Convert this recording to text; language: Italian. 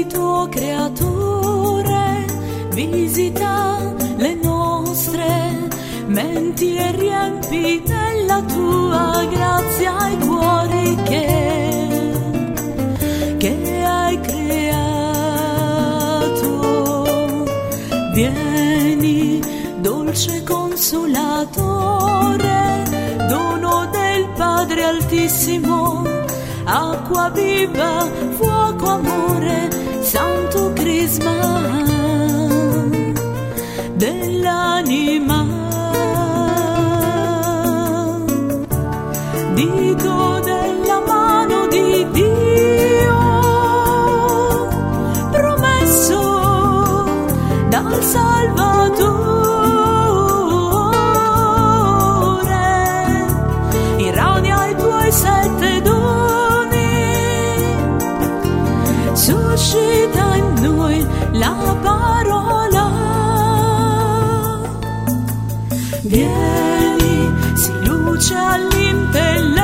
Spirito creatore, visita le nostre menti e riempi della tua grazia i cuori che hai creato. Vieni, dolce consolatore, dono del Padre Altissimo, acqua viva, fuoco, amore, santo crisma dell'anima, dito della mano di Dio, promesso dal Salvatore, irradia i tuoi 7 doni, suscita in noi la parola. Vieni, si luce all'intelletto,